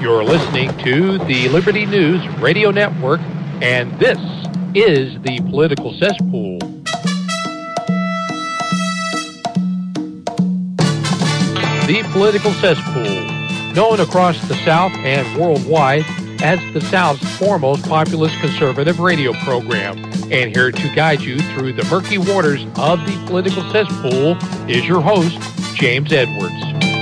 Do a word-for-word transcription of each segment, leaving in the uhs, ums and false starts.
You're listening to the Liberty News Radio Network, and this is the Political Cesspool. The Political Cesspool, known across the South and worldwide as the South's foremost populist conservative radio program. And here to guide you through the murky waters of the Political Cesspool is your host, James Edwards.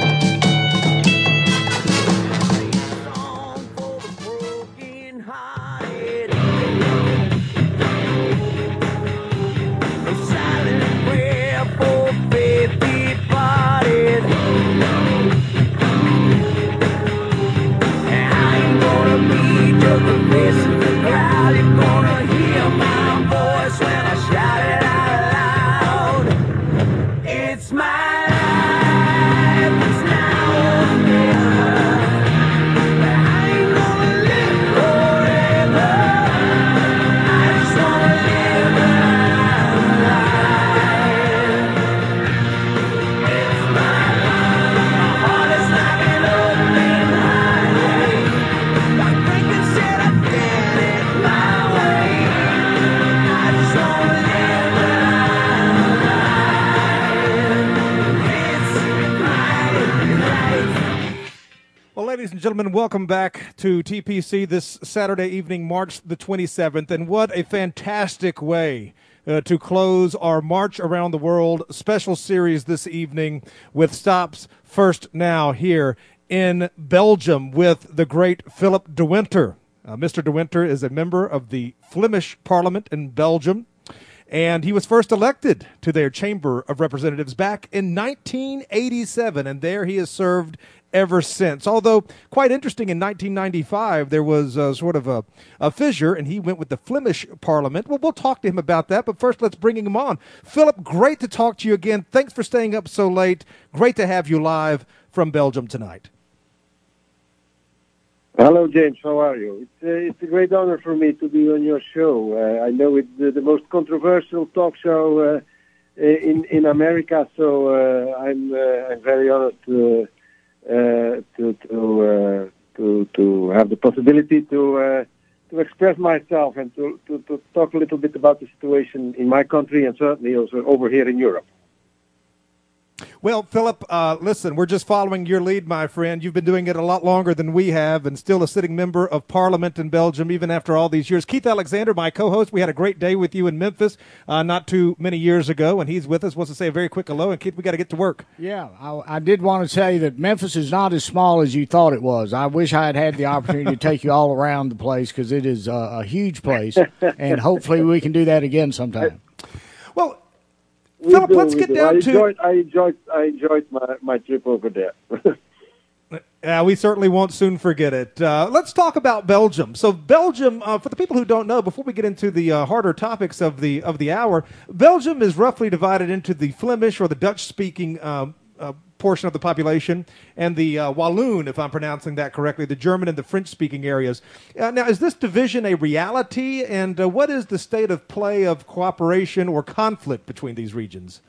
Ladies and gentlemen, welcome back to T P C this Saturday evening, March the twenty-seventh. And what a fantastic way uh, to close our March Around the World special series this evening with stops first now here in Belgium with the great Philip de Winter. Uh, Mister de Winter is a member of the Flemish Parliament in Belgium, and he was first elected to their Chamber of Representatives back in nineteen eighty-seven, and there he has served ever since. Although, quite interesting, in nineteen ninety-five, there was uh, sort of a, a fissure, and he went with the Flemish Parliament. Well, we'll talk to him about that, but first let's bring him on. Philip, great to talk to you again. Thanks for staying up so late. Great to have you live from Belgium tonight. Hello, James. How are you? It's, uh, it's a great honor for me to be on your show. Uh, I know it's the, the most controversial talk show uh, in in America, so uh, I'm uh, I'm very honored to uh, to to, uh, to to have the possibility to uh, to express myself and to, to, to talk a little bit about the situation in my country and certainly also over here in Europe. Well, Philip, uh, listen, we're just following your lead, my friend. You've been doing it a lot longer than we have and still a sitting member of Parliament in Belgium, even after all these years. Keith Alexander, my co-host, we had a great day with you in Memphis uh, not too many years ago, and he's with us. Wants to say a very quick hello. And, Keith, we got to get to work. Yeah, I, I did want to say that Memphis is not as small as you thought it was. I wish I had had the opportunity to take you all around the place because it is a, a huge place, and hopefully we can do that again sometime. Well, We Philip, do, let's we get do. down I to... enjoyed, I enjoyed, I enjoyed my, my trip over there. Yeah, we certainly won't soon forget it. Uh, let's talk about Belgium. So Belgium, uh, for the people who don't know, before we get into the uh, harder topics of the of the hour, Belgium is roughly divided into the Flemish or the Dutch-speaking um, uh, portion of the population and the uh, Walloon, if I'm pronouncing that correctly, the German and the French-speaking areas. Uh, now, is this division a reality, and uh, what is the state of play of cooperation or conflict between these regions?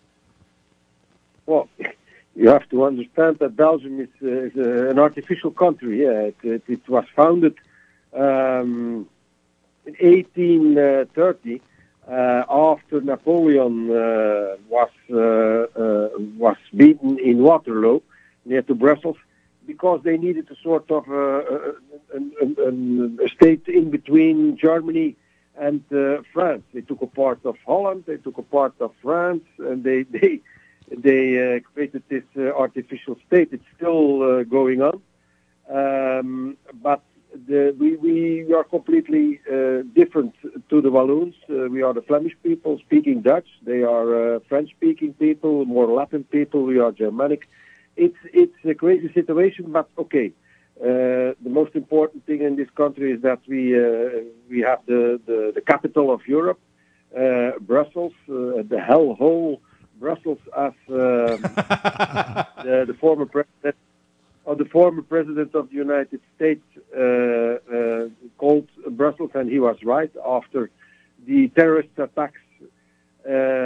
Well, you have to understand that Belgium is, uh, is uh, an artificial country. Yeah, it, it, it was founded um, in eighteen thirty uh, after Napoleon uh, was uh, uh, was beaten in Waterloo near to Brussels, because they needed to sort of uh, a, a, a state in between Germany and uh, France. They took a part of Holland, they took a part of France, and they they they uh, created this uh, artificial state. It's still uh, going on, um, but the, we we are completely uh, different to the Walloons. Uh, we are the Flemish people speaking Dutch. They are uh, French-speaking people, more Latin people. We are Germanic. It's it's a crazy situation, but okay. Uh, the most important thing in this country is that we uh, we have the, the, the capital of Europe, uh, Brussels, uh, the hellhole Brussels, as uh, the, the former president of the former president of the United States uh, uh, called Brussels, and he was right. After the terrorist attacks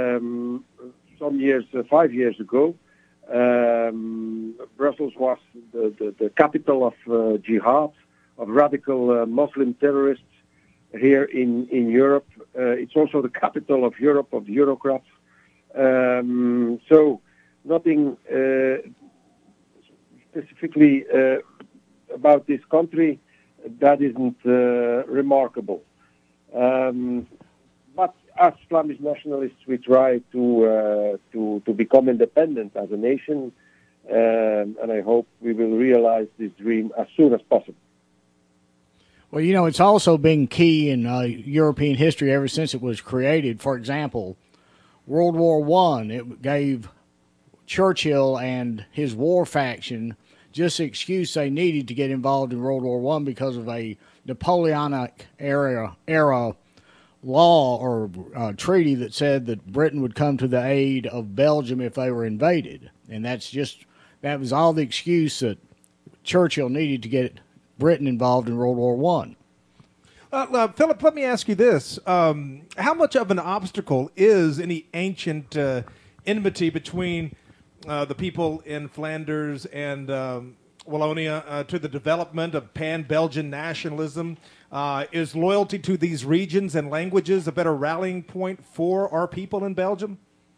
um, some years, uh, five years ago, um, Brussels was the, the, the capital of uh, jihad, of radical uh, Muslim terrorists here in, in Europe. Uh, it's also the capital of Europe, of the Eurocrats. Um, so nothing uh, specifically uh, about this country that isn't uh, remarkable. Um, but as Flemish nationalists, we try to uh, to to become independent as a nation, um, and I hope we will realize this dream as soon as possible. Well, you know, it's also been key in uh, European history ever since it was created. For example, World War One, it gave Churchill and his war faction just the excuse they needed to get involved in World War One because of a Napoleonic era era law or uh, treaty that said that Britain would come to the aid of Belgium if they were invaded, and that's just that was all the excuse that Churchill needed to get Britain involved in World War One. Uh, uh, Philip, let me ask you this: um, how much of an obstacle is any ancient uh, enmity between uh, the people in Flanders and um, Wallonia uh, to the development of pan-Belgian nationalism? Uh, is loyalty to these regions and languages a better rallying point for our people in Belgium?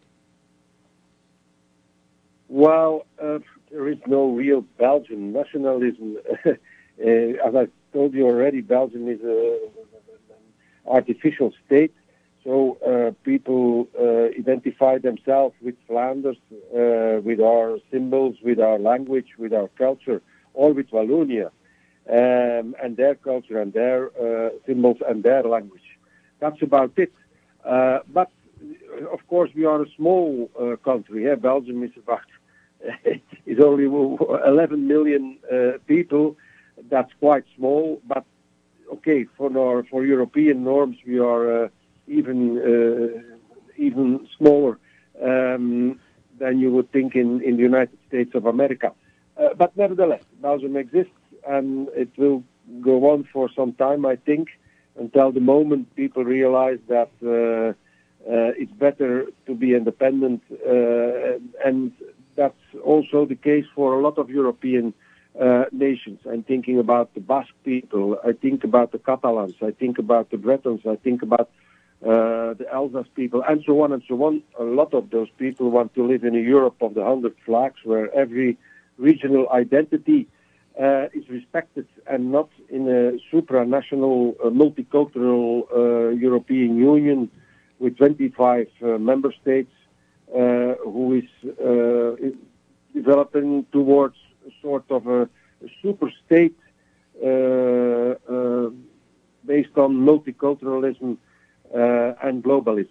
Well, uh, there is no real Belgian nationalism. uh, as I told you already, Belgium is a, an artificial state. So uh, people uh, identify themselves with Flanders, uh, with our symbols, with our language, with our culture, or with Wallonia. Um, and their culture and their uh, symbols and their language. That's about it. Uh, but, of course, we are a small uh, country. Yeah? Belgium is about is only eleven million uh, people. That's quite small. But, okay, for our, for European norms, we are uh, even uh, even smaller um, than you would think in, in the United States of America. Uh, but nevertheless, Belgium exists. And it will go on for some time, I think, until the moment people realize that uh, uh, it's better to be independent. Uh, and that's also the case for a lot of European uh, nations. I'm thinking about the Basque people. I think about the Catalans. I think about the Bretons. I think about uh, the Alsace people, and so on and so on. A lot of those people want to live in a Europe of the hundred flags, where every regional identity Uh, is respected and not in a supranational, uh, multicultural uh, European Union with twenty-five uh, member states uh, who is uh, developing towards a sort of a, a super state uh, uh, based on multiculturalism uh, and globalism.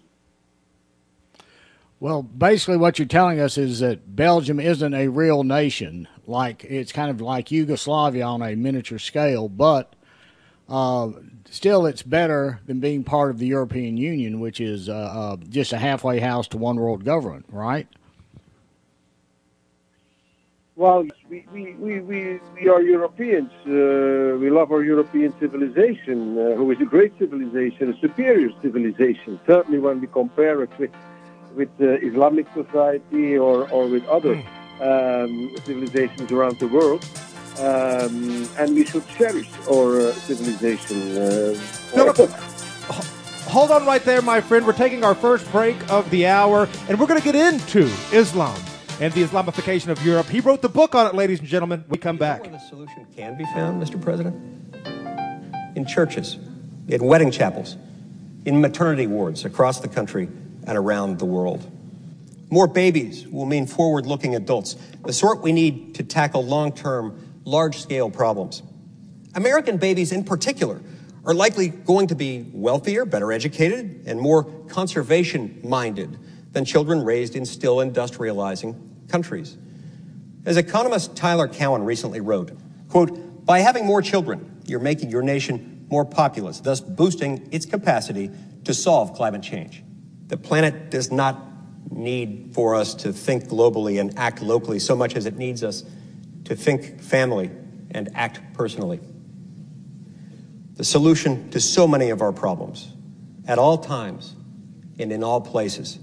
Well, basically what you're telling us is that Belgium isn't a real nation. Like it's kind of like Yugoslavia on a miniature scale, but uh, still it's better than being part of the European Union, which is uh, uh, just a halfway house to one world government, right? Well, we, we, we, we, we are Europeans. Uh, we love our European civilization, uh, who is a great civilization, a superior civilization, certainly when we compare it with with uh, Islamic society or, or with other um, civilizations around the world. Um, and we should cherish our uh, civilization. Uh, Philip, hold on right there, my friend. We're taking our first break of the hour, and we're going to get into Islam and the Islamification of Europe. He wrote the book on it, ladies and gentlemen. We come back. Where the solution can be found, Mister President? In churches, in wedding chapels, in maternity wards across the country and around the world. More babies will mean forward-looking adults, the sort we need to tackle long-term, large-scale problems. American babies in particular are likely going to be wealthier, better educated, and more conservation-minded than children raised in still industrializing countries. As economist Tyler Cowen recently wrote, quote, "By having more children, you're making your nation more populous, thus boosting its capacity to solve climate change. The planet does not need for us to think globally and act locally so much as it needs us to think family and act personally. The solution to so many of our problems, at all times and in all places,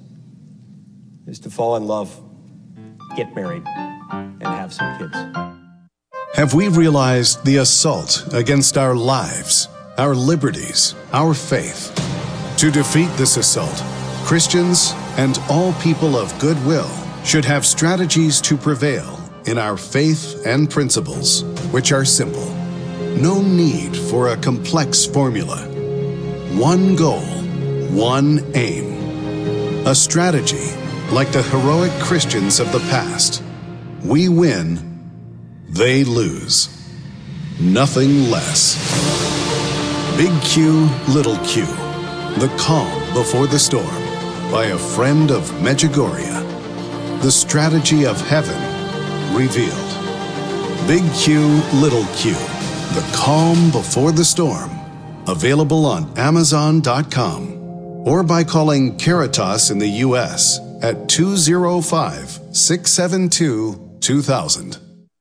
is to fall in love, get married, and have some kids." have we realized the assault against our lives, our liberties, our faith. To defeat this assault, Christians and all people of goodwill should have strategies to prevail in our faith and principles, which are simple. No need for a complex formula. One goal, one aim. A strategy like the heroic Christians of the past. We win, they lose. Nothing less. Big Q, Little Q. The Calm Before the Storm by a friend of Medjugorje. The strategy of heaven revealed. Big Q, Little Q. The Calm Before the Storm. Available on Amazon dot com or by calling Caritas in the U S at two oh five, six seven two, two thousand.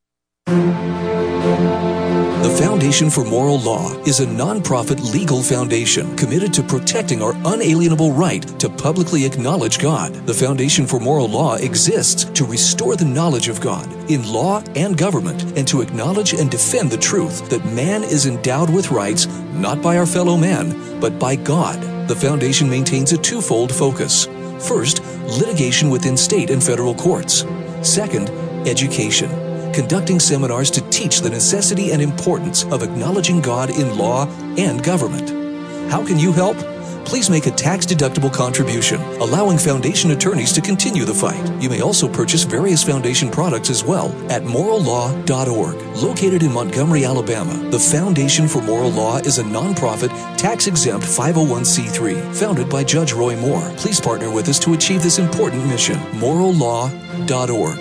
The Foundation for Moral Law is a nonprofit legal foundation committed to protecting our unalienable right to publicly acknowledge God. The Foundation for Moral Law exists to restore the knowledge of God in law and government and to acknowledge and defend the truth that man is endowed with rights not by our fellow man, but by God. The Foundation maintains a twofold focus. First, litigation within state and federal courts. Second, education, conducting seminars to teach the necessity and importance of acknowledging God in law and government. How can you help? Please make a tax-deductible contribution, allowing Foundation attorneys to continue the fight. You may also purchase various Foundation products as well at moral law dot org. Located in Montgomery, Alabama, the Foundation for Moral Law is a nonprofit, tax-exempt five oh one c three, founded by Judge Roy Moore. Please partner with us to achieve this important mission. moral law dot org.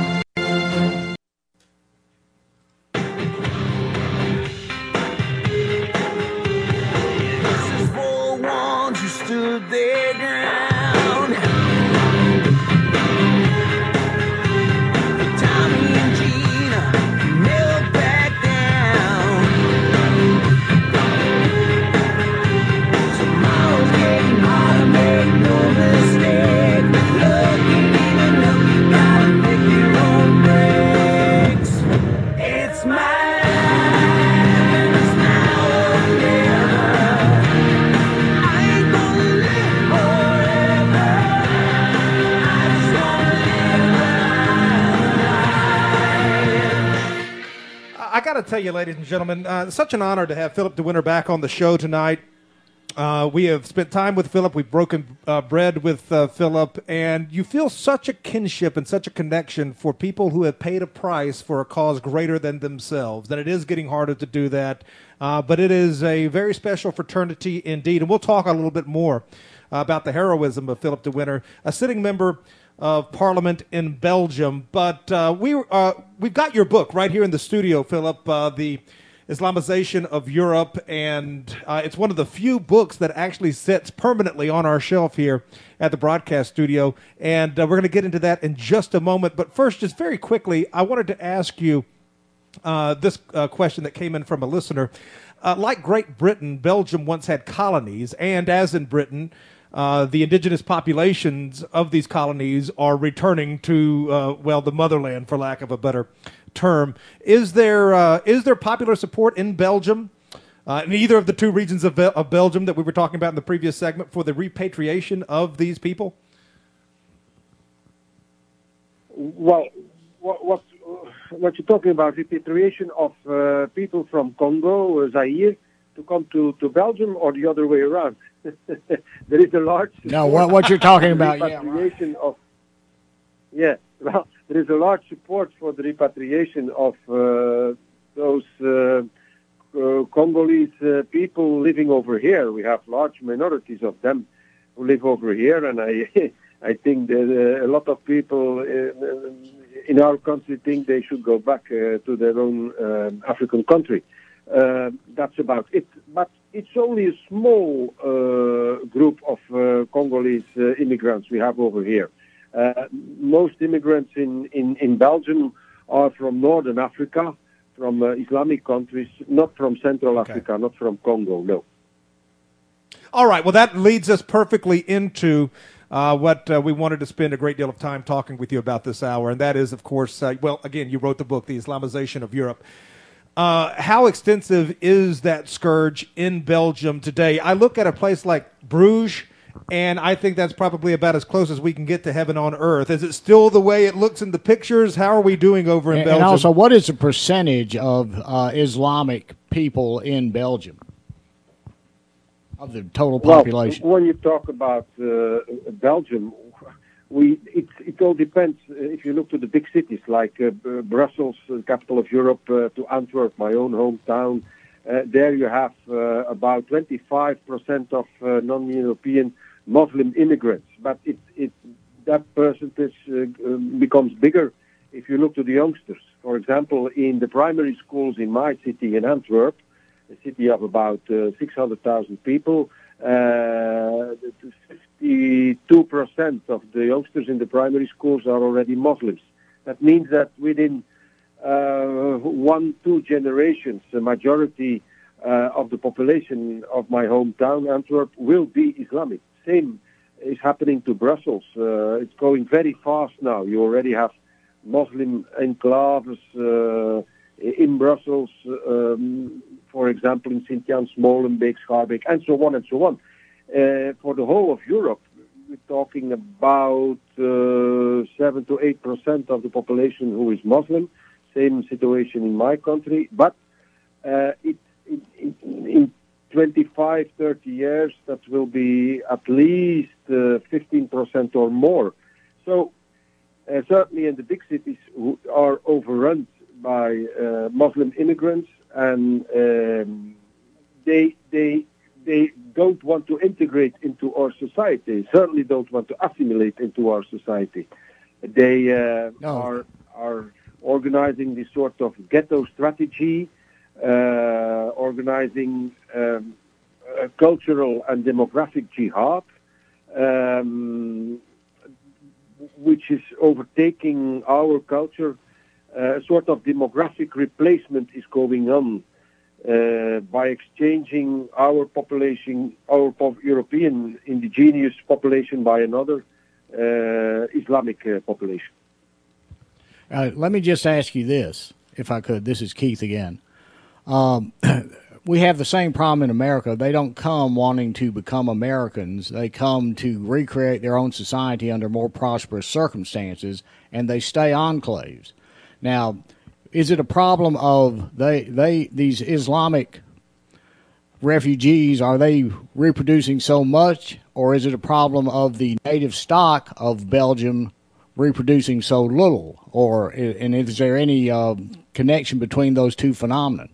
I got to tell you, ladies and gentlemen, uh, it's such an honor to have Philip DeWinter back on the show tonight. Uh, we have spent time with Philip. We've broken uh, bread with uh, Philip, and you feel such a kinship and such a connection for people who have paid a price for a cause greater than themselves. And it is getting harder to do that, uh, but it is a very special fraternity indeed. And we'll talk a little bit more uh, about the heroism of Philip DeWinter, a sitting member of Parliament in Belgium. But uh, we, uh, we've got your book right here in the studio, Philip, uh, the Islamization of Europe, and uh, it's one of the few books that actually sits permanently on our shelf here at the broadcast studio, and uh, we're going to get into that in just a moment. But first, just very quickly, I wanted to ask you uh, this uh, question that came in from a listener. Uh, like Great Britain, Belgium once had colonies, and as in Britain, Uh, the indigenous populations of these colonies are returning to, uh, well, the motherland, for lack of a better term. Is there uh, is there popular support in Belgium, uh, in either of the two regions of, Be- of Belgium that we were talking about in the previous segment, for the repatriation of these people? Well, what what, what you're talking about, repatriation of uh, people from Congo, Zaire, to come to, to Belgium, or the other way around? There is a large no. What what you're talking about? Yeah, repatriation of yeah. Well, there is a large support for the repatriation of uh, those uh, uh, Congolese uh, people living over here. We have large minorities of them who live over here, and I I think that uh, a lot of people uh, in our country think they should go back uh, to their own uh, African country. Uh, that's about it. But it's only a small uh, group of uh, Congolese uh, immigrants we have over here. Uh, most immigrants in, in, in Belgium are from Northern Africa, from uh, Islamic countries, not from Central okay. Africa, not from Congo, no. All right, well, that leads us perfectly into uh, what uh, we wanted to spend a great deal of time talking with you about this hour, and that is, of course, uh, well, again, you wrote the book, The Islamization of Europe. Uh, how extensive is that scourge in Belgium today? I look at a place like Bruges, and I think that's probably about as close as we can get to heaven on earth. Is it still the way it looks in the pictures? How are we doing over in and, Belgium? And also, what is the percentage of uh, Islamic people in Belgium, of the total population? Well, when you talk about uh, Belgium, we it, it all depends. If you look to the big cities like uh, Brussels, the capital of Europe, uh, to Antwerp, my own hometown, uh, there you have uh, about twenty-five percent of uh, non-European Muslim immigrants. But it, it that percentage uh, becomes bigger if you look to the youngsters. For example, in the primary schools in my city, in Antwerp, a city of about uh, six hundred thousand people, uh, fifty-two percent of the youngsters in the primary schools are already Muslims. That means that within uh, one, two generations, the majority uh, of the population of my hometown, Antwerp, will be Islamic. Same is happening to Brussels. Uh, it's going very fast now. You already have Muslim enclaves uh, in Brussels, um, for example, in Sint-Jans, Molenbeek, Schaarbeek, and so on and so on. Uh, for the whole of Europe, we're talking about uh, seven to eight percent of the population who is Muslim. Same situation in my country, but uh, it, it, it, in twenty-five, thirty years, that will be at least uh, fifteen percent or more. So uh, certainly in the big cities who are overrun by uh, Muslim immigrants, and um, they they they don't want to integrate into our society. Certainly don't want to assimilate into our society. They uh, no. are are organizing this sort of ghetto strategy, uh, organizing um, a cultural and demographic jihad, um, which is overtaking our culture. Uh, a sort of demographic replacement is going on uh, by exchanging our population, our po- European indigenous population by another uh, Islamic uh, population. Uh, let me just ask you this, if I could. This is Keith again. Um, we have the same problem in America. They don't come wanting to become Americans. They come to recreate their own society under more prosperous circumstances, and they stay enclaves. Now, is it a problem of they they these Islamic refugees, are they reproducing so much, or is it a problem of the native stock of Belgium reproducing so little, or and is there any uh, connection between those two phenomena?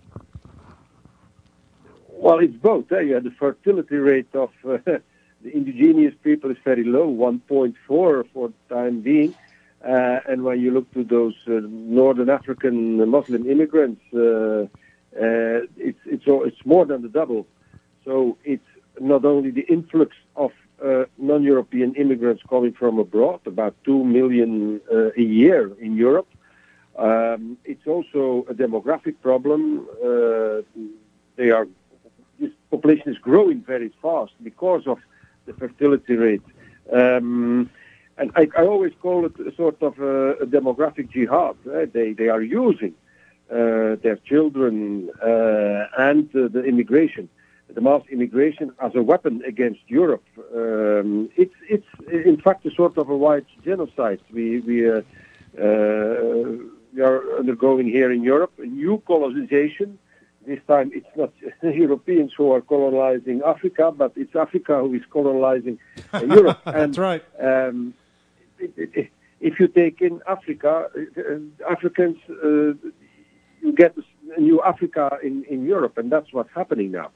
Well, it's both. Eh? Yeah, the fertility rate of uh, the indigenous people is very low, one point four for the time being. Uh, and when you look to those uh, Northern African Muslim immigrants, uh, uh, it's it's it's more than the double. So it's not only the influx of uh, non-European immigrants coming from abroad, about two million uh, a year in Europe. Um, it's also a demographic problem. Uh, they are this population is growing very fast because of the fertility rate. Um, And I, I always call it a sort of a, a demographic jihad. Eh? They they are using uh, their children uh, and uh, the immigration, the mass immigration, as a weapon against Europe. Um, it's it's in fact a sort of a white genocide. We we uh, uh, we are undergoing here in Europe a new colonization. This time it's not Europeans who are colonizing Africa, but it's Africa who is colonizing uh, Europe. That's and, right. Um, If you take in Africa, uh, Africans, uh, you get a new Africa in, in Europe, and that's what's happening now.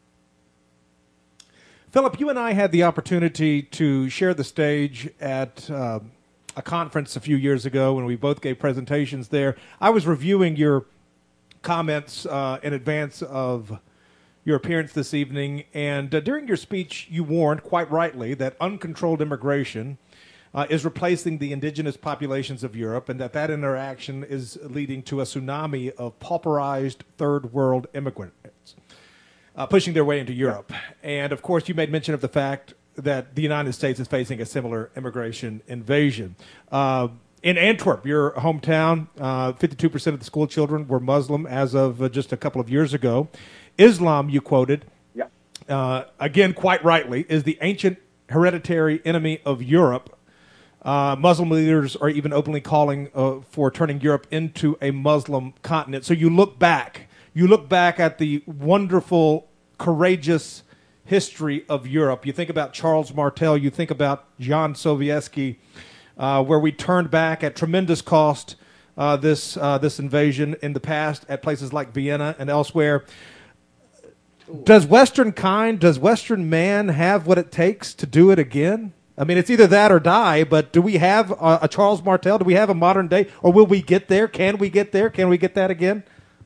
Philip, you and I had the opportunity to share the stage at uh, a conference a few years ago when we both gave presentations there. I was reviewing your comments uh, in advance of your appearance this evening, and uh, during your speech, you warned, quite rightly, that uncontrolled immigration Uh, is replacing the indigenous populations of Europe, and that that interaction is leading to a tsunami of pauperized third world immigrants uh, pushing their way into Europe. And of course, you made mention of the fact that the United States is facing a similar immigration invasion. Uh, in Antwerp, your hometown, uh, fifty-two percent of the school children were Muslim as of uh, just a couple of years ago. Islam, you quoted, Yeah. uh, again, quite rightly, is the ancient hereditary enemy of Europe. Uh, Muslim leaders are even openly calling uh, for turning Europe into a Muslim continent. So you look back, you look back at the wonderful, courageous history of Europe. You think about Charles Martel, you think about Jan Sobieski, uh, where we turned back at tremendous cost uh, this uh, this invasion in the past at places like Vienna and elsewhere. Does Western kind, does Western man have what it takes to do it again? I mean, it's either that or die, but do we have a, a Charles Martel? Do we have a modern day? Or will we get there? Can we get there? Can we get that again?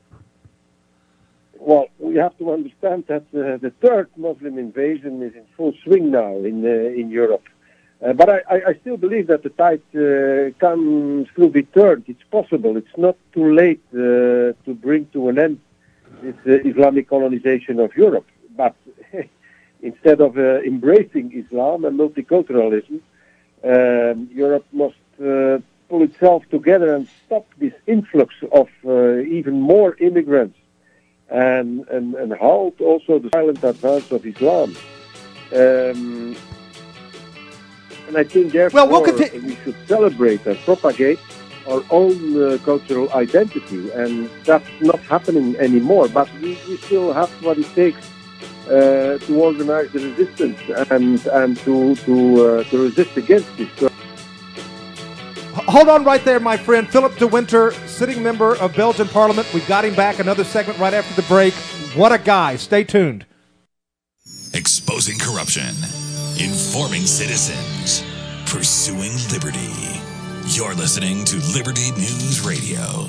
Well, we have to understand that uh, the third Muslim invasion is in full swing now in uh, in Europe. Uh, but I, I, I still believe that the tide uh, can still be turned. It's possible. It's not too late uh, to bring to an end this uh, Islamic colonization of Europe. But instead of uh, embracing Islam and multiculturalism, um, Europe must uh, pull itself together and stop this influx of uh, even more immigrants and, and, and halt also the silent advance of Islam. Um, and I think therefore well, we'll conti- we should celebrate and propagate our own uh, cultural identity, and that's not happening anymore. But we, we still have what it takes uh, to organize the resistance and and to to uh, to resist against this. So hold on right there, my friend. Philip de Winter, sitting member of Belgian Parliament. We've got him back. Another segment right after the break. What a guy. Stay tuned. Exposing corruption, informing citizens, pursuing liberty. You're listening to Liberty News Radio.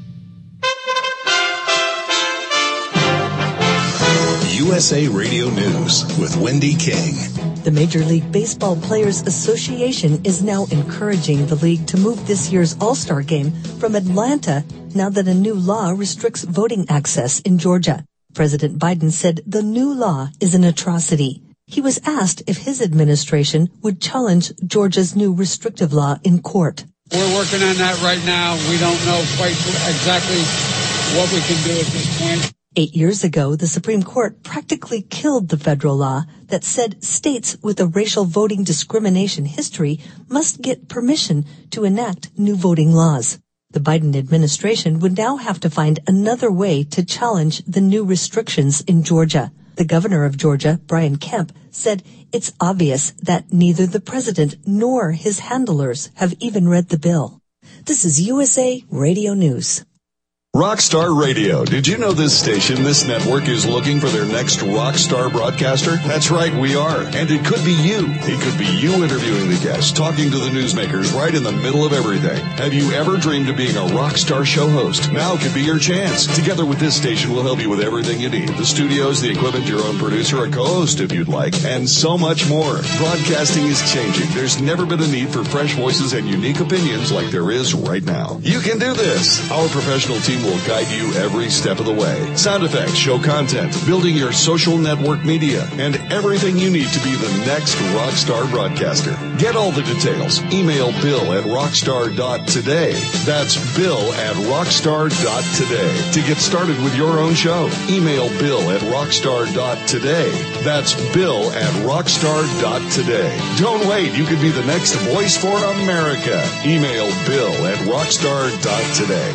U S A Radio News with Wendy King. The Major League Baseball Players Association is now encouraging the league to move this year's All-Star game from Atlanta now that a new law restricts voting access in Georgia. President Biden said the new law is an atrocity. He was asked if his administration would challenge Georgia's new restrictive law in court. We're working on that right now. We don't know quite exactly what we can do at this point. Eight years ago, the Supreme Court practically killed the federal law that said states with a racial voting discrimination history must get permission to enact new voting laws. The Biden administration would now have to find another way to challenge the new restrictions in Georgia. The governor of Georgia, Brian Kemp, said it's obvious that neither the president nor his handlers have even read the bill. This is U S A Radio News. Rockstar Radio. Did you know this station, this network, is looking for their next rock star broadcaster? That's right, we are. And it could be you. It could be you interviewing the guests, talking to the newsmakers right in the middle of everything. Have you ever dreamed of being a rock star show host? Now could be your chance. Together with this station, we'll help you with everything you need. The studios, the equipment, your own producer, a co-host if you'd like, and so much more. Broadcasting is changing. There's never been a need for fresh voices and unique opinions like there is right now. You can do this. Our professional team will guide you every step of the way. Sound effects, show content, building your social network media, and everything you need to be the next rockstar broadcaster. Get all the details. Email Bill at rockstar dot today. That's Bill at rockstar dot today. To get started with your own show, email Bill at rockstar dot today. That's Bill at rockstar dot today. Don't wait. You could be the next voice for America. Email Bill at rockstar dot today.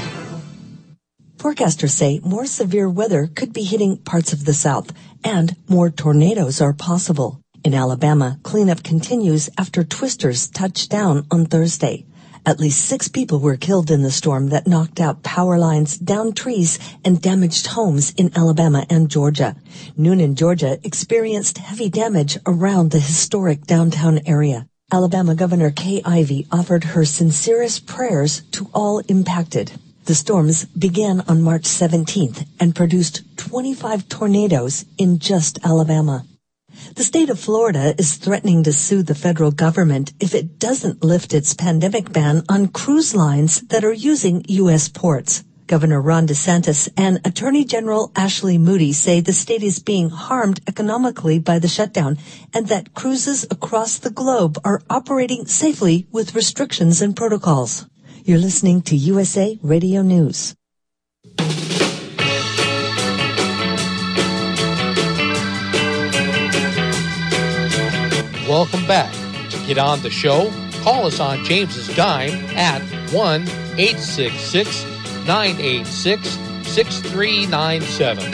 Forecasters say more severe weather could be hitting parts of the South, and more tornadoes are possible. In Alabama, cleanup continues after twisters touched down on Thursday. At least six people were killed in the storm that knocked out power lines, downed trees, and damaged homes in Alabama and Georgia. Noonan, Georgia, experienced heavy damage around the historic downtown area. Alabama Governor Kay Ivey offered her sincerest prayers to all impacted. The storms began on March seventeenth and produced twenty-five tornadoes in just Alabama. The state of Florida is threatening to sue the federal government if it doesn't lift its pandemic ban on cruise lines that are using U S ports. Governor Ron DeSantis and Attorney General Ashley Moody say the state is being harmed economically by the shutdown and that cruises across the globe are operating safely with restrictions and protocols. You're listening to U S A Radio News. Welcome back. To get on the show, call us on James's Dime at one eight six six, nine eight six, six three nine seven.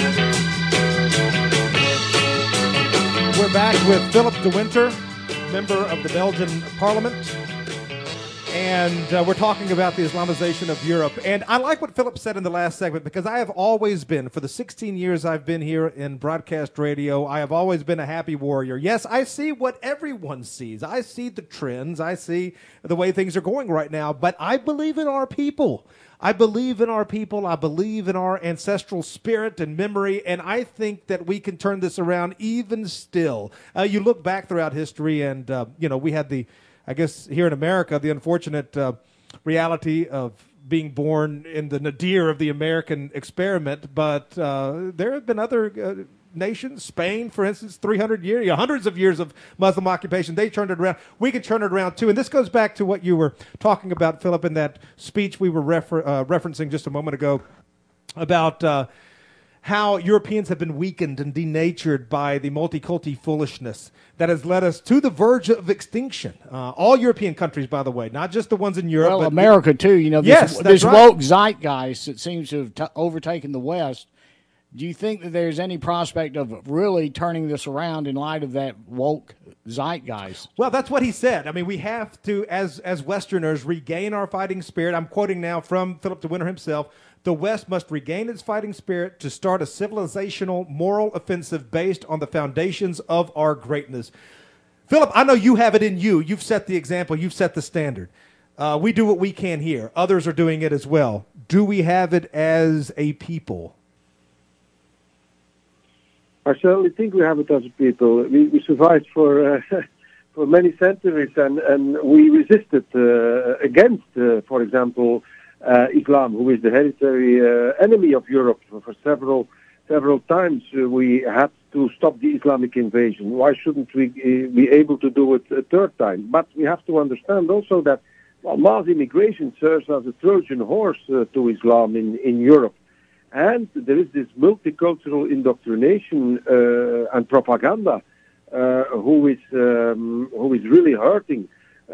We're back with Philip de Winter, member of the Belgian Parliament. And uh, we're talking about the Islamization of Europe. And I like what Philip said in the last segment, because I have always been, for the sixteen years I've been here in broadcast radio, I have always been a happy warrior. Yes, I see what everyone sees. I see the trends. I see the way things are going right now. But I believe in our people. I believe in our people. I believe in our ancestral spirit and memory. And I think that we can turn this around even still. Uh, you look back throughout history and, uh, you know, we had the, I guess here in America, the unfortunate uh, reality of being born in the nadir of the American experiment. But uh, there have been other uh, nations, Spain, for instance, three hundred years, hundreds of years of Muslim occupation. They turned it around. We can turn it around too. And this goes back to what you were talking about, Philip, in that speech we were refer- uh, referencing just a moment ago about uh, how Europeans have been weakened and denatured by the multiculti foolishness that has led us to the verge of extinction. Uh, all European countries, by the way, not just the ones in Europe. Well, but America, too. You know, this, yes, this right. woke zeitgeist that seems to have t- overtaken the West. Do you think that there's any prospect of really turning this around in light of that woke zeitgeist? Well, that's what he said. I mean, we have to, as as Westerners, regain our fighting spirit. I'm quoting now from Philip de Winter himself. The West must regain its fighting spirit to start a civilizational moral offensive based on the foundations of our greatness. Philip, I know you have it in you. You've set the example. You've set the standard. Uh, we do what we can here. Others are doing it as well. Do we have it as a people? I certainly think we have it as a people. We, we survived for uh, for many centuries, and, and we resisted uh, against, uh, for example, uh, Islam, who is the hereditary uh, enemy of Europe. For several several times, uh, we had to stop the Islamic invasion. Why shouldn't we uh, be able to do it a third time? But we have to understand also that well, mass immigration serves as a Trojan horse uh, to Islam in, in Europe. And there is this multicultural indoctrination uh, and propaganda uh, who is um, who is really hurting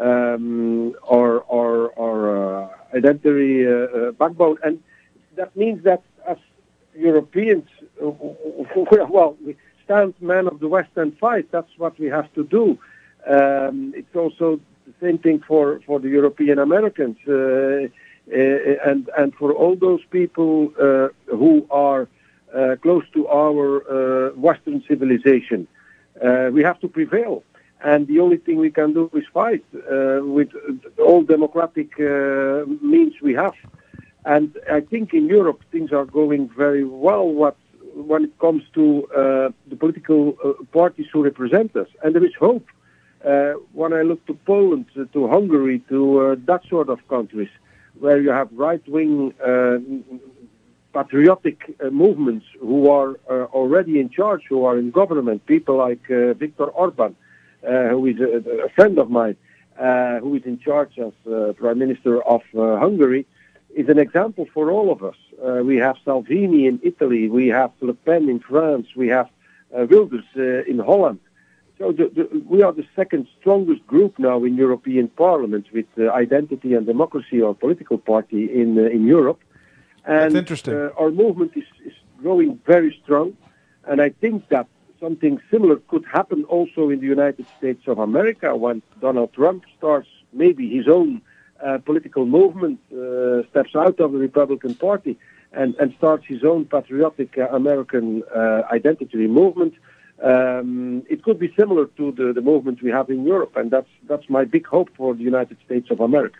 um, our our, our uh, identity uh, uh, backbone. And that means that as Europeans, uh, well, we stand man of the West and fight. That's what we have to do. Um, it's also the same thing for, for the European Americans. Uh, Uh, and and for all those people uh, who are uh, close to our uh, Western civilization, uh, we have to prevail. And the only thing we can do is fight uh, with all democratic uh, means we have. And I think in Europe things are going very well what, when it comes to uh, the political uh, parties who represent us. And there is hope. Uh, when I look to Poland, uh, to Hungary, to uh, that sort of countries, where you have right-wing uh, patriotic uh, movements who are uh, already in charge, who are in government, people like uh, Viktor Orban, uh, who is a, a friend of mine, uh, who is in charge as uh, Prime Minister of uh, Hungary, is an example for all of us. Uh, we have Salvini in Italy, we have Le Pen in France, we have uh, Wilders uh, in Holland. So the, the, we are the second strongest group now in European Parliament with uh, Identity and Democracy, our political party in uh, in Europe. And That's interesting. Uh, our movement is, is growing very strong. And I think that something similar could happen also in the United States of America when Donald Trump starts maybe his own uh, political movement, uh, steps out of the Republican Party and, and starts his own patriotic uh, American uh, identity movement. Um, it could be similar to the, the movement we have in Europe, and that's that's my big hope for the United States of America.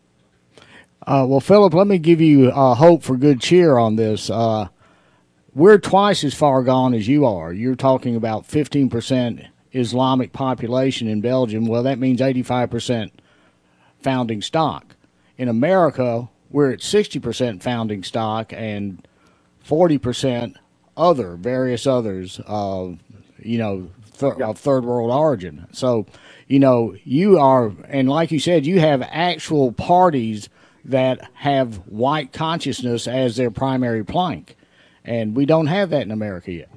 Uh, well, Philip, let me give you uh, hope for good cheer on this. Uh, we're twice as far gone as you are. You're talking about fifteen percent Islamic population in Belgium. Well, that means eighty-five percent founding stock. In America, we're at sixty percent founding stock and forty percent other, various others, of, you know, th- Yeah. of third world origin. So, you know, you are, and like you said, you have actual parties that have white consciousness as their primary plank. And we don't have that in America yet.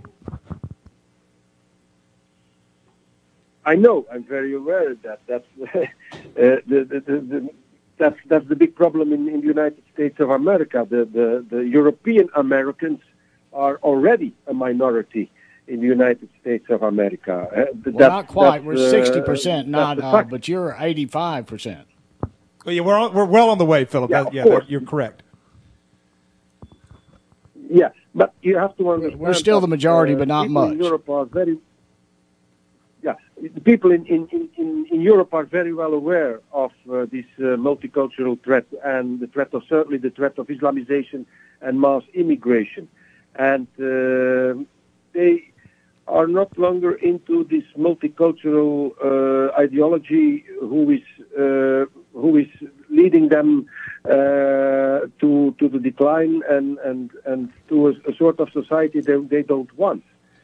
I know. I'm very aware of that. That's uh, the, the, the, the that's that's the big problem in, in the United States of America. The, the the European Americans are already a minority in the United States of America. Uh, Well, that- not quite. that's, We're sixty percent, uh, not, that's a uh, fact. but you're eighty-five percent. Well, yeah, we're on, we're well on the way, Philip. Yeah, That- of yeah, course. that- you're correct. Yeah, but you have to understand. We're still the that, majority, uh, but not people much. In Europe are very. Yeah, the people in, in, in, in Europe are very well aware of uh, this uh, multicultural threat and the threat of certainly the threat of Islamization and mass immigration, and uh, they are not longer into this multicultural uh, ideology, who is uh, who is leading them uh, to to the decline and and and to a, a sort of society they they don't want.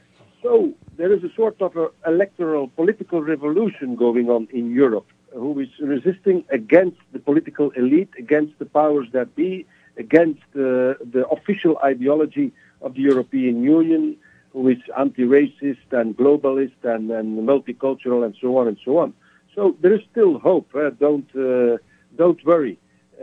So there is a sort of a electoral political revolution going on in Europe, who is resisting against the political elite, against the powers that be, against uh, the official ideology of the European Union, who is anti-racist and globalist and, and multicultural and so on and so on. So there is still hope. Uh, don't uh, don't worry.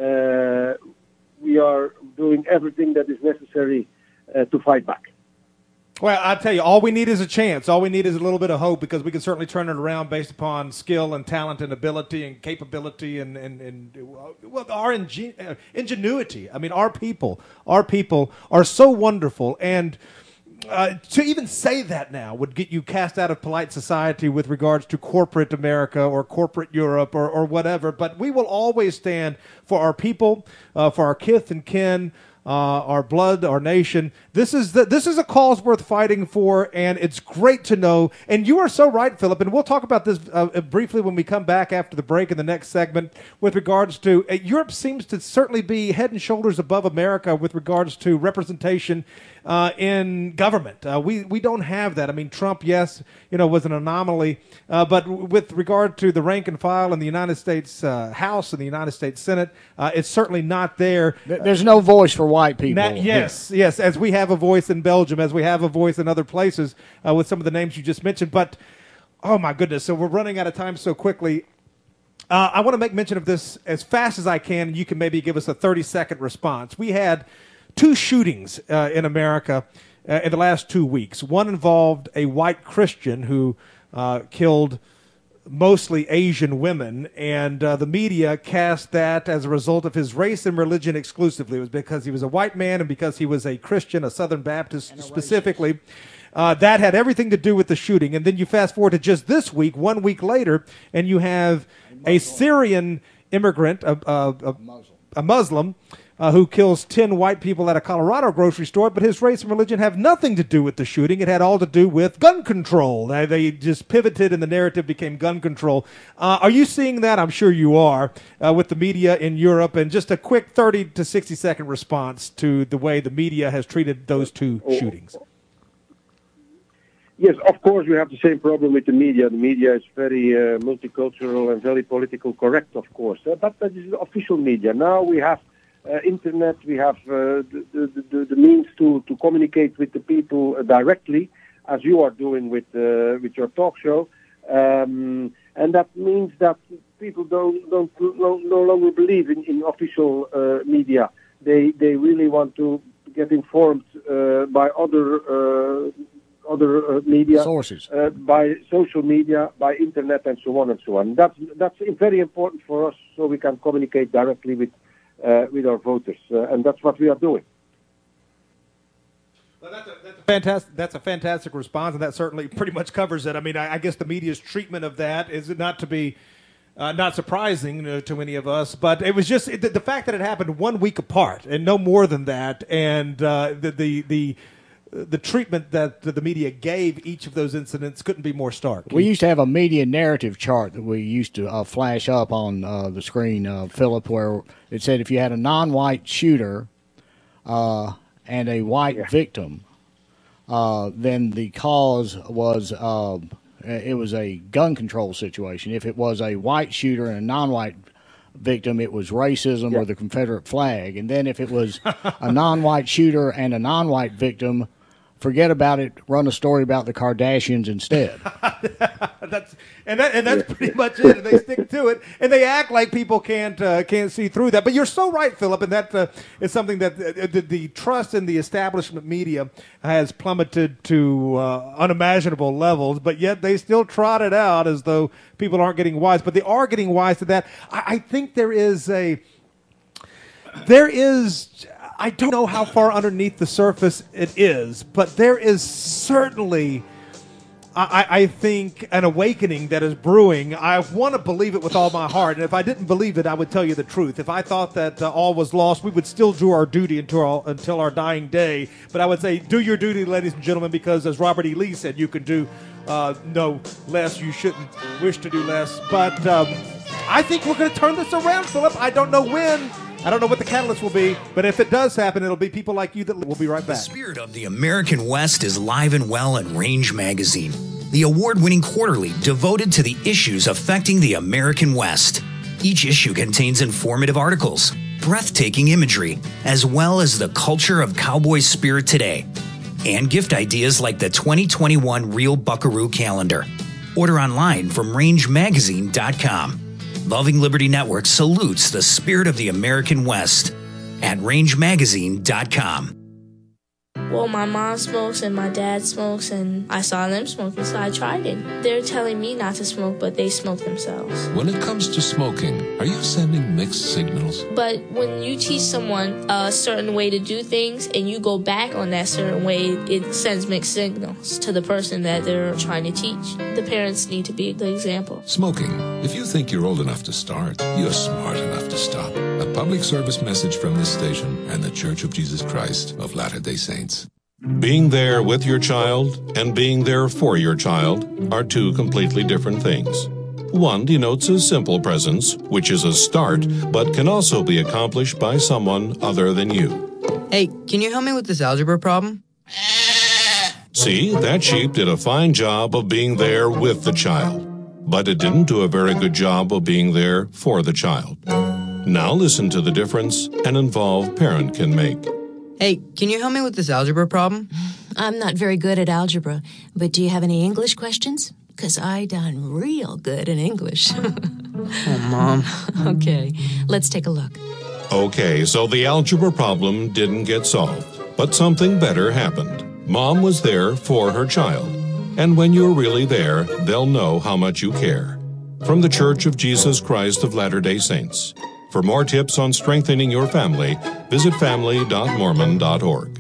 Uh, we are doing everything that is necessary uh, to fight back. Well, I tell you, all we need is a chance. All we need is a little bit of hope, because we can certainly turn it around based upon skill and talent and ability and capability and, and, and well, our ingen- uh, ingenuity. I mean, our people, our people are so wonderful. And uh, to even say that now would get you cast out of polite society with regards to corporate America or corporate Europe or, or whatever. But we will always stand for our people, uh, for our kith and kin, Uh, our blood, our nation. This is the, this is a cause worth fighting for, and it's great to know. And you are so right, Philip, and we'll talk about this uh, briefly when we come back after the break in the next segment with regards to uh, Europe seems to certainly be head and shoulders above America with regards to representation uh, in government. Uh, we, we don't have that. I mean, Trump, yes, you know, was an anomaly, uh, but w- with regard to the rank and file in the United States uh, House and the United States Senate, uh, it's certainly not there. There's no voice for white people. Now, yes, yes, as we have a voice in Belgium, as we have a voice in other places uh, with some of the names you just mentioned. But, oh, my goodness, so we're running out of time so quickly. Uh, I want to make mention of this as fast as I can, and you can maybe give us a thirty-second response. We had two shootings uh, in America uh, in the last two weeks. One involved a white Christian who uh, killed mostly Asian women, and uh, the media cast that as a result of his race and religion exclusively. It was because he was a white man and because he was a Christian, a Southern Baptist specifically. Uh, that had everything to do with the shooting. And then you fast forward to just this week, one week later, and you have a Syrian immigrant, a, a, a, a Muslim, Uh, who kills ten white people at a Colorado grocery store, but his race and religion have nothing to do with the shooting. It had all to do with gun control. They, they just pivoted and the narrative became gun control. Uh, are you seeing that? I'm sure you are, uh, with the media in Europe. And just a quick thirty to sixty second response to the way the media has treated those two shootings. Yes, of course, we have the same problem with the media. The media is very uh, multicultural and very political correct, of course. Uh, but that is the official media. Now we have Uh, internet, we have uh, the, the, the, the means to, to communicate with the people uh, directly, as you are doing with uh, with your talk show, um, and that means that people don't don't no, no longer believe in, in official uh, media. They they really want to get informed uh, by other uh, other uh, media sources, uh, by social media, by internet, and so on and so on. That's that's very important for us, so we can communicate directly with. Uh, with our voters, uh, and that's what we are doing. Well, that's, a, that's, a fantastic, that's a fantastic response, and that certainly pretty much covers it. I mean, I, I guess the media's treatment of that is not to be uh, not surprising uh, to any of us, but it was just it, the, the fact that it happened one week apart and no more than that, and uh, the, the the the treatment that the media gave each of those incidents couldn't be more stark. We used to have a media narrative chart that we used to uh, flash up on uh, the screen, uh, Philip, where it said if you had a non-white shooter uh, and a white yeah. victim, uh, then the cause was uh, it was a gun control situation. If it was a white shooter and a non-white victim, it was racism yeah. or the Confederate flag. And then if it was a non-white shooter and a non-white victim, forget about it. Run a story about the Kardashians instead. that's and that, and that's pretty much it. And they stick to it, and they act like people can't uh, can't see through that. But you're so right, Philip, and that uh, is something that uh, the, the trust in the establishment media has plummeted to uh, unimaginable levels. But yet they still trot it out as though people aren't getting wise. But they are getting wise to that. I, I think there is a there is. I don't know how far underneath the surface it is, but there is certainly, I, I think, an awakening that is brewing. I want to believe it with all my heart, and if I didn't believe it, I would tell you the truth. If I thought that uh, all was lost, we would still do our duty until our, until our dying day. But I would say, do your duty, ladies and gentlemen, because as Robert E. Lee said, you can do uh, no less. You shouldn't wish to do less. But um, I think we're going to turn this around, Philip. I don't know when. I don't know what the catalyst will be, but if it does happen, it'll be people like you that will be right back. The spirit of the American West is live and well in Range Magazine, the award-winning quarterly devoted to the issues affecting the American West. Each issue contains informative articles, breathtaking imagery, as well as the culture of cowboy spirit today, and gift ideas like the twenty twenty-one Real Buckaroo calendar. Order online from range magazine dot com. Loving Liberty Network salutes the spirit of the American West at range magazine dot com. Well, my mom smokes and my dad smokes, and I saw them smoking, so I tried it. They're telling me not to smoke, but they smoke themselves. When it comes to smoking, are you sending mixed signals? But when you teach someone a certain way to do things and you go back on that certain way, it sends mixed signals to the person that they're trying to teach. The parents need to be the example. Smoking. If you think you're old enough to start, you're smart enough to stop. A public service message from this station and the Church of Jesus Christ of Latter-day Saints. Being there with your child and being there for your child are two completely different things. One denotes a simple presence, which is a start, but can also be accomplished by someone other than you. Hey, can you help me with this algebra problem? See, that sheep did a fine job of being there with the child, but it didn't do a very good job of being there for the child. Now listen to the difference an involved parent can make. Hey, can you help me with this algebra problem? I'm not very good at algebra, but do you have any English questions? Because I done real good in English. Oh, Mom. Okay, let's take a look. Okay, so the algebra problem didn't get solved, but something better happened. Mom was there for her child, and when you're really there, they'll know how much you care. From the Church of Jesus Christ of Latter-day Saints. For more tips on strengthening your family, visit family dot mormon dot org.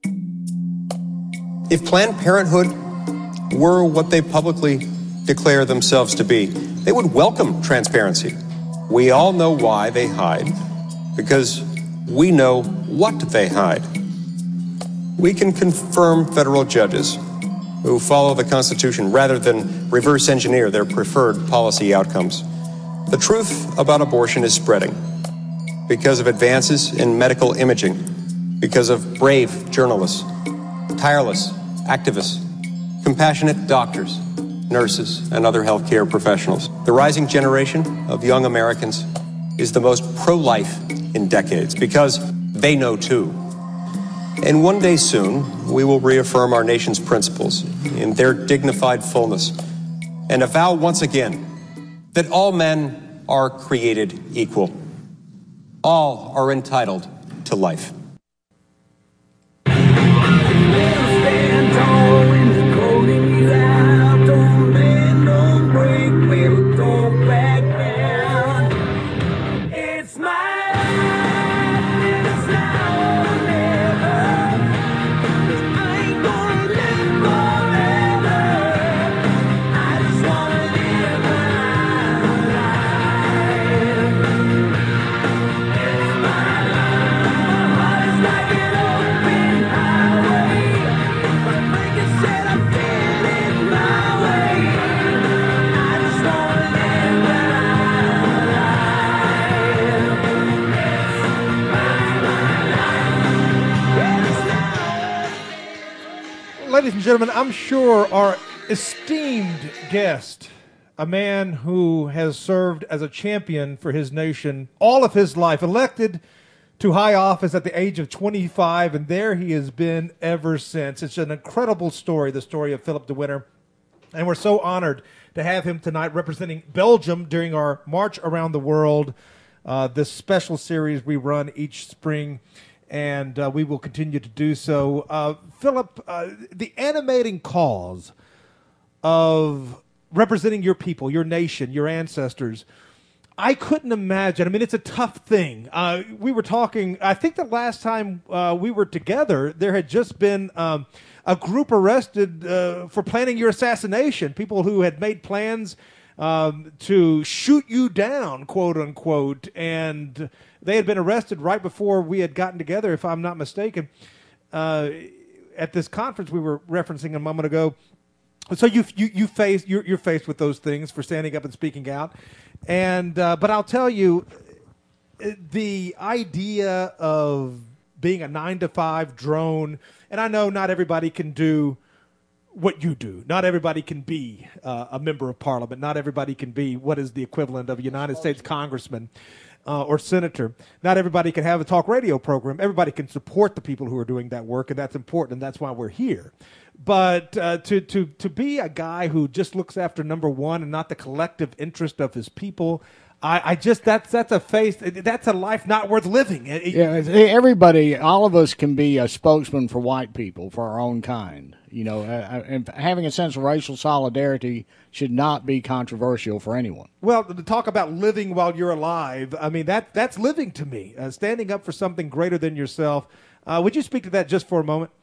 If Planned Parenthood were what they publicly declare themselves to be, they would welcome transparency. We all know why they hide, because we know what they hide. We can confirm federal judges who follow the Constitution rather than reverse engineer their preferred policy outcomes. The truth about abortion is spreading because of advances in medical imaging, because of brave journalists, tireless activists, compassionate doctors, nurses, and other healthcare professionals. The rising generation of young Americans is the most pro-life in decades because they know too. And one day soon, we will reaffirm our nation's principles in their dignified fullness and avow once again that all men are created equal. All are entitled to life. ladies and gentlemen, I'm sure our esteemed guest, a man who has served as a champion for his nation all of his life, elected to high office at the age of twenty-five, and there he has been ever since. It's an incredible story, the story of Philip De Winter, and we're so honored to have him tonight representing Belgium during our March Around the World, uh, this special series we run each spring, and uh, we will continue to do so. Uh, Philip, uh, the animating cause of representing your people, your nation, your ancestors, I couldn't imagine. I mean, it's a tough thing. Uh, we were talking, I think the last time uh, we were together, there had just been um, a group arrested uh, for planning your assassination, people who had made plans um, to shoot you down, quote unquote, and they had been arrested right before we had gotten together, if I'm not mistaken, uh, at this conference we were referencing a moment ago. So you you you face you're, you're faced with those things for standing up and speaking out, and uh, but I'll tell you, the idea of being a nine to five drone, and I know not everybody can do what you do. Not everybody can be uh, a member of parliament. Not everybody can be what is the equivalent of a United States congressman uh, or senator. Not everybody can have a talk radio program. Everybody can support the people who are doing that work, and that's important, and that's why we're here. But uh, to, to, to be a guy who just looks after number one and not the collective interest of his people, I, I just, that's, that's a face, that's a life not worth living. It, yeah, everybody, all of us can be a spokesman for white people, for our own kind. You know, uh, and having a sense of racial solidarity should not be controversial for anyone. Well, to talk about living while you're alive, I mean, that that's living to me, uh, standing up for something greater than yourself. Uh, would you speak to that just for a moment?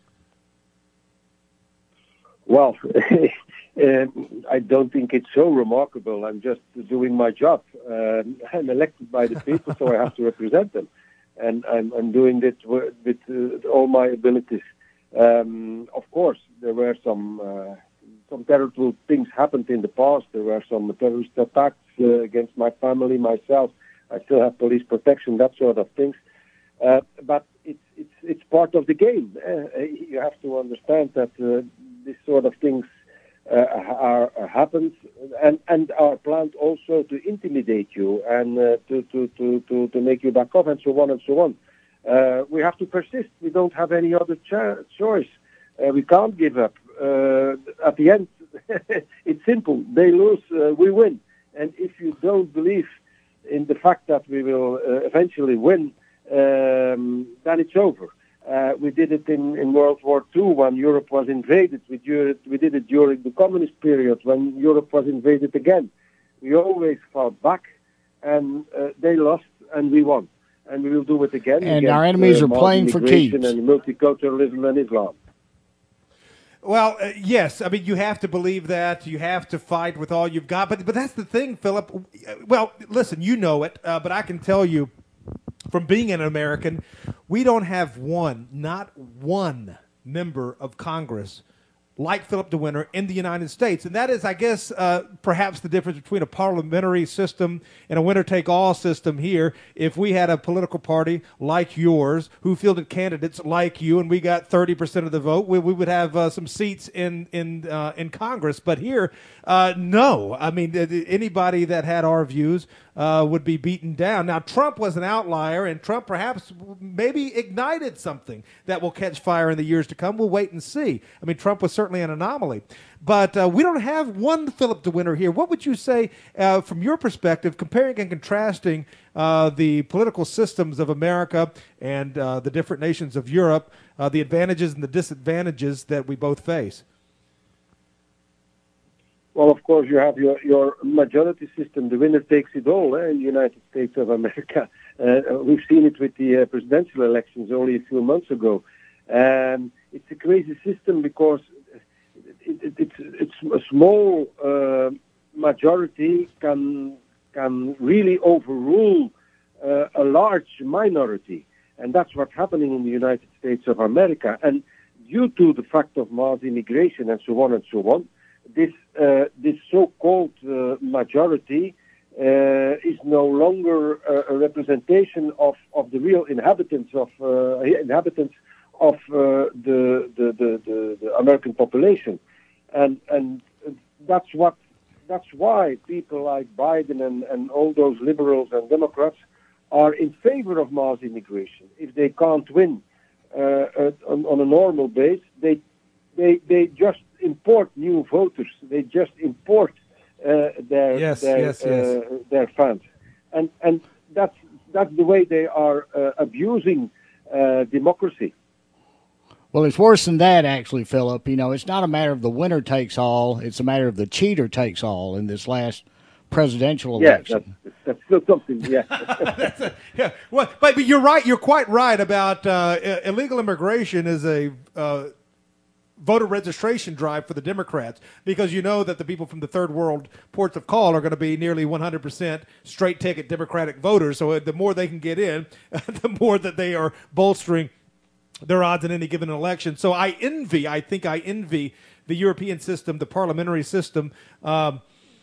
Well, uh, I don't think it's so remarkable. I'm just doing my job. Uh, I'm elected by the people, so I have to represent them. And I'm, I'm doing it with, with uh, all my abilities. Um, of course, there were some uh, some terrible things happened in the past. There were some terrorist attacks uh, against my family, myself. I still have police protection, that sort of things. Uh, but it's it's it's part of the game. Uh, you have to understand that uh, this sort of things uh, are, are happens and, and are planned also to intimidate you and uh, to, to, to, to, to make you back off and so on and so on. Uh, we have to persist. We don't have any other cho- choice. Uh, we can't give up. Uh, at the end, it's simple. They lose, uh, we win. And if you don't believe in the fact that we will uh, eventually win, um, then it's over. Uh, we did it in, in World War Two when Europe was invaded. We, we did it during the communist period when Europe was invaded again. We always fought back, and uh, they lost, and we won. And we will do it again. And against, our enemies uh, are playing for keeps. And multiculturalism and Islam. Well, uh, yes. I mean, you have to believe that. You have to fight with all you've got. But but that's the thing, Philip. Well, listen, you know it, uh, but I can tell you from being an American, we don't have one, not one member of Congress like Philip De Winter in the United States. And that is, I guess, uh, perhaps the difference between a parliamentary system and a winner-take-all system here. If we had a political party like yours who fielded candidates like you and we got thirty percent of the vote, we, we would have uh, some seats in in uh, in Congress. But here, uh, no. I mean, anybody that had our views uh, would be beaten down. Now, Trump was an outlier, and Trump perhaps maybe ignited something that will catch fire in the years to come. We'll wait and see. I mean, Trump was certainly an anomaly. But uh, we don't have one Philip De Winter here. What would you say, uh, from your perspective, comparing and contrasting uh, the political systems of America and uh, the different nations of Europe, uh, the advantages and the disadvantages that we both face? Well, of course, you have your, your majority system. The winner takes it all eh, in the United States of America. Uh, we've seen it with the uh, presidential elections only a few months ago. Um, it's a crazy system because it, it, it's, it's a small uh, majority can can really overrule uh, a large minority. And that's what's happening in the United States of America. And due to the fact of mass immigration and so on and so on, this uh, this so-called uh, majority uh, is no longer a, a representation of, of the real inhabitants of uh, inhabitants of uh, the, the, the, the, the American population. And and that's what that's why people like Biden and, and all those liberals and Democrats are in favor of mass immigration. If they can't win uh, on, on a normal base, they they they just import new voters. They just import uh, their yes, their yes, yes. Uh, their fans, and and that's that's the way they are uh, abusing uh, democracy. Well, it's worse than that, actually, Philip. You know, it's not a matter of the winner takes all. It's a matter of the cheater takes all in this last presidential election. Yeah, that's, that's still something, yeah. That's a, yeah, well, but, but you're right. You're quite right about uh, illegal immigration is a uh, voter registration drive for the Democrats, because you know that the people from the third world ports of call are going to be nearly one hundred percent straight ticket Democratic voters. So the more they can get in, the more that they are bolstering their odds in any given election. So I envy, I think I envy the European system, the parliamentary system. Um,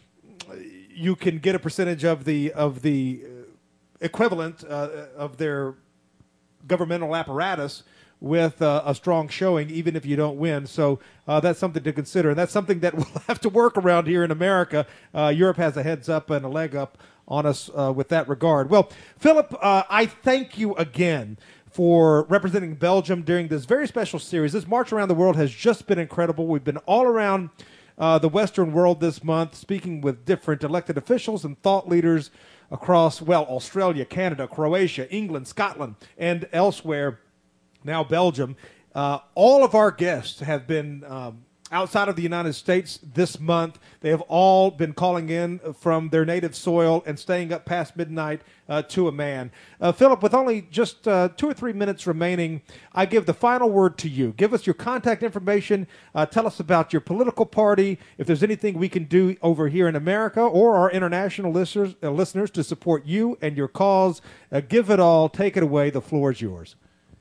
you can get a percentage of the of the equivalent uh, of their governmental apparatus with uh, a strong showing, even if you don't win. So uh, that's something to consider, and that's something that we'll have to work around here in America. Uh, Europe has a heads up and a leg up on us uh, with that regard. Well, Philip, uh, I thank you again for representing Belgium during this very special series. This March Around the World has just been incredible. We've been all around uh, the Western world this month, speaking with different elected officials and thought leaders across, well, Australia, Canada, Croatia, England, Scotland, and elsewhere, now Belgium. Uh, all of our guests have been um, outside of the United States this month. They have all been calling in from their native soil and staying up past midnight uh, to a man. Uh, Philip, with only just uh, two or three minutes remaining, I give the final word to you. Give us your contact information. Uh, tell us about your political party. If there's anything we can do over here in America or our international listeners, uh, listeners to support you and your cause, uh, give it all. Take it away. The floor is yours.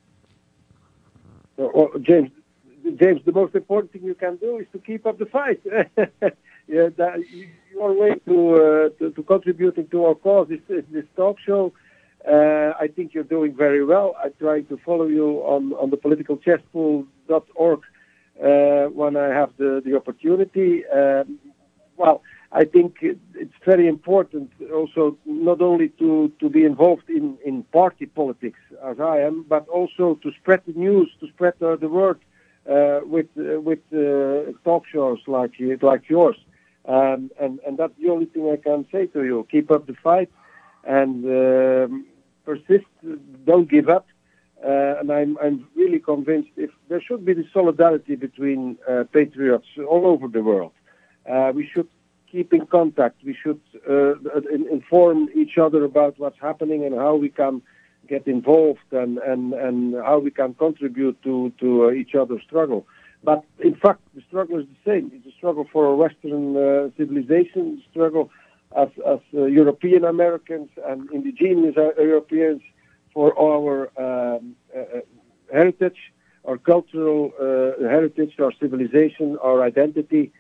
Well, James, James, the most important thing you can do is to keep up the fight. yeah, that, your way to, uh, to to contributing to our cause is, is this talk show. Uh, I think you're doing very well. I try to follow you on, on the political chesspool dot org uh, when I have the, the opportunity. Um, well, I think it's very important also not only to, to be involved in, in party politics, as I am, but also to spread the news, to spread uh, the word uh, with uh, with uh, talk shows like like yours. Um, and, and that's the only thing I can say to you. Keep up the fight and um, persist. Don't give up. Uh, and I'm I'm really convinced if there should be the solidarity between uh, patriots all over the world. Uh, we should keep in contact. We should uh, inform each other about what's happening and how we can get involved and, and, and how we can contribute to, to uh, each other's struggle. But in fact, the struggle is the same. It's a struggle for a Western uh, civilization, struggle as, as uh, European Americans and indigenous uh, Europeans for our um, uh, heritage, our cultural uh, heritage, our civilization, our identity.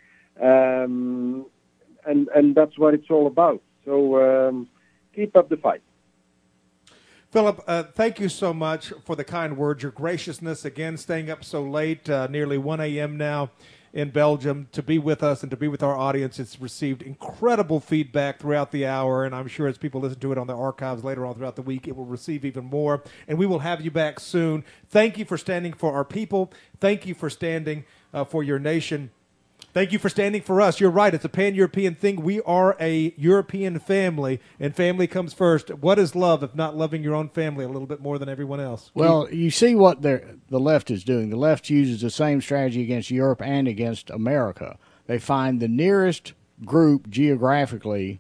Um, And, and that's what it's all about. So um, keep up the fight. Philip, uh, thank you so much for the kind words, your graciousness, again, staying up so late, uh, nearly one a.m. now in Belgium, to be with us and to be with our audience. It's received incredible feedback throughout the hour, and I'm sure as people listen to it on the archives later on throughout the week, it will receive even more. And we will have you back soon. Thank you for standing for our people. Thank you for standing uh, for your nation. Thank you for standing for us. You're right. It's a pan-European thing. We are a European family, and family comes first. What is love if not loving your own family a little bit more than everyone else? Well, you see what the left is doing. The left uses the same strategy against Europe and against America. They find the nearest group geographically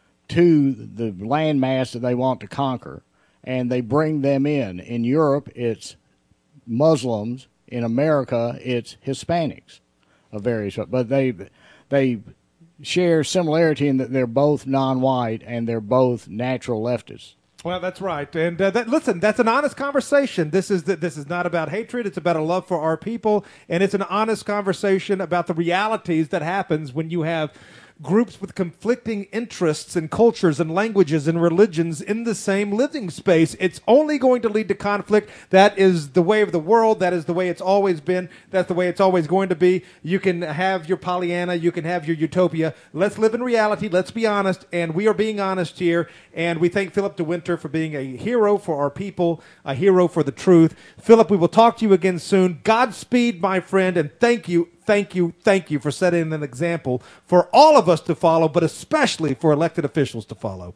to the landmass that they want to conquer, and they bring them in. In Europe, it's Muslims. In America, it's Hispanics. Of various, but they they share similarity in that they're both non-white and they're both natural leftists. Well, that's right. And uh, that, listen, that's an honest conversation. This is the, this is not about hatred. It's about a love for our people, and it's an honest conversation about the realities that happens when you have groups with conflicting interests and cultures and languages and religions in the same living space. It's only going to lead to conflict. That is the way of the world. That is the way it's always been. That's the way it's always going to be. You can have your Pollyanna. You can have your utopia. Let's live in reality. Let's be honest. And we are being honest here. And we thank Philip DeWinter for being a hero for our people, a hero for the truth. Philip, we will talk to you again soon. Godspeed, my friend, and thank you. Thank you, thank you for setting an example for all of us to follow, but especially for elected officials to follow.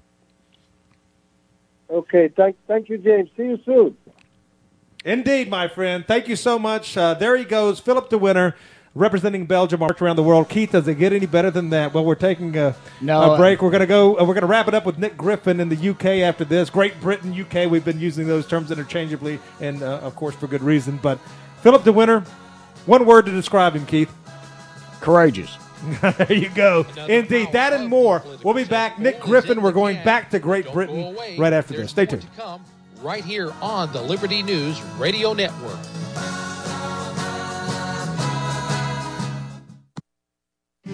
Okay, thank, thank you, James. See you soon. Indeed, my friend. Thank you so much. Uh, there he goes, Philip DeWinter, representing Belgium, march around the world. Keith, does it get any better than that? Well, we're taking a, no, a break. We're going to go. Uh, we're going to wrap it up with Nick Griffin in the U K after this. Great Britain, U K. We've been using those terms interchangeably, and uh, of course for good reason. But Philip DeWinter. One word to describe him, Keith. Courageous. There you go. Indeed, that and more. We'll be back. Nick Griffin, we're going back to Great Britain right after this. Stay tuned. Right here on the Liberty News Radio Network.